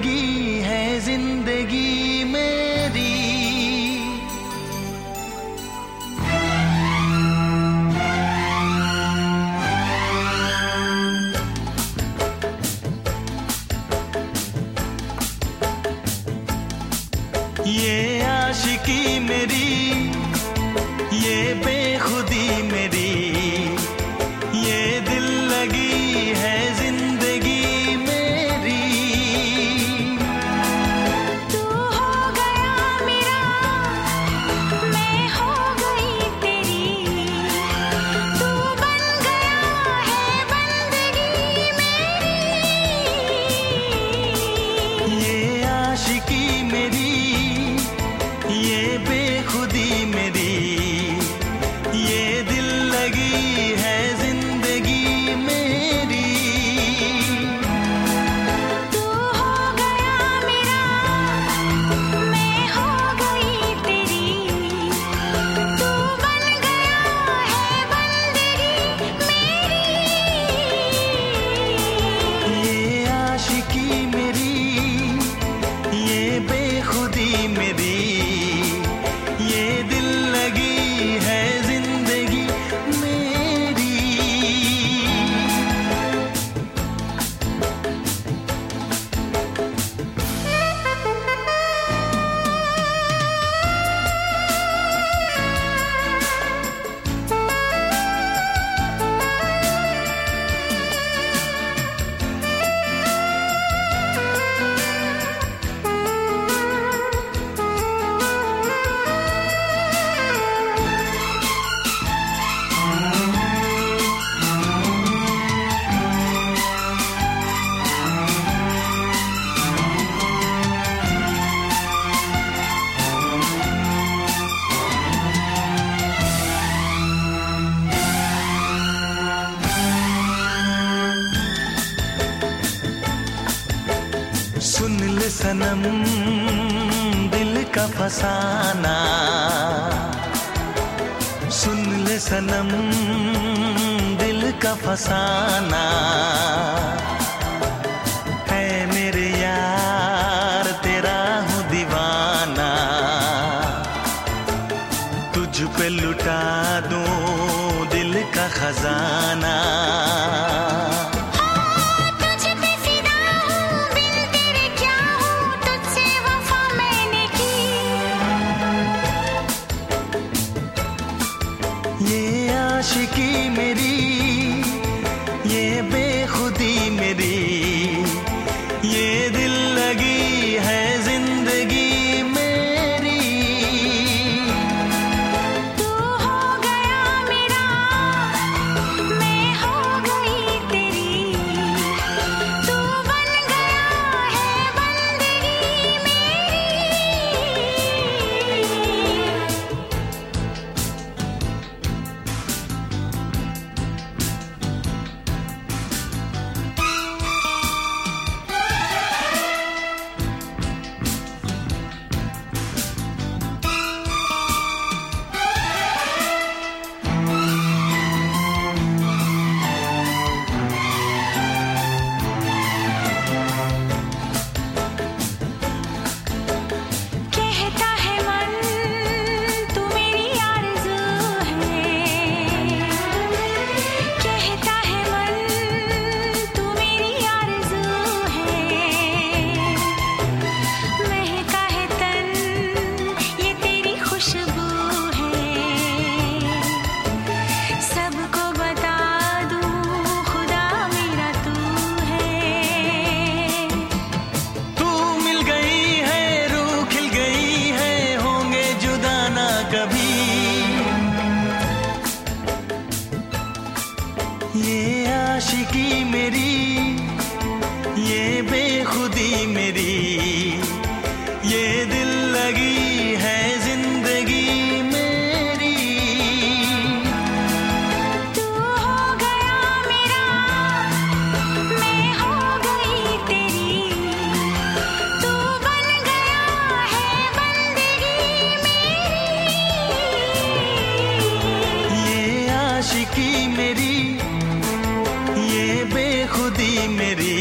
लगी है जिंदगी मेरी। ये आशिकी मेरी, ये बेखुदी मेरी, ये दिल लगी है जिंदगी मेरी। तू हो गया मेरा, मैं हो गई तेरी, तू बन गया है बंदगी मेरी। ये आशिकी मेरी, ये बेखुदी मेरी, ये दिल लगी है जिंदगी मेरी। तू हो गया मेरा, मैं हो गई तेरी, तू बन गया है बंदगी मेरी। ये आशिकी मेरी, ये बेखुदी मेरी, ये दिल लगी है जिंदगी मेरी। सुन ले सनम दिल का फसाना, सुन ले सनम दिल का फसाना। है मेरे यार तेरा हूँ दीवाना, तुझ पे लुटा दूं दिल का खजाना। तुझ पे फिदा हूँ, बिन तेरे क्या हूँ, तुझसे वफा मैंने की। ये आशिकी मेरी, ये बेखुदी मेरी, ये दिल लगी है जिंदगी मेरी। तू हो गया मेरा, मैं हो गई तेरी, तू बन गया है बंदगी मेरी। कहता है मन तू मेरी आरज़ू है, कहता है मन तू मेरी आरज़ू है। महका है तन ये तेरी खुशबू है, सबको बता दूँ खुदा मेरा तू है। तू मिल गई है, रूह खिल गई है, होंगे जुदा ना कभी। ये आशिकी मेरी, ये बेखुदी मेरी, ये दिल लगी है जिंदगी मेरी। तू हो गया मेरा, मैं हो गई तेरी, तू बन गया है बंदगी मेरी। ये आशिकी मेरी, ये बेखुदी मेरी,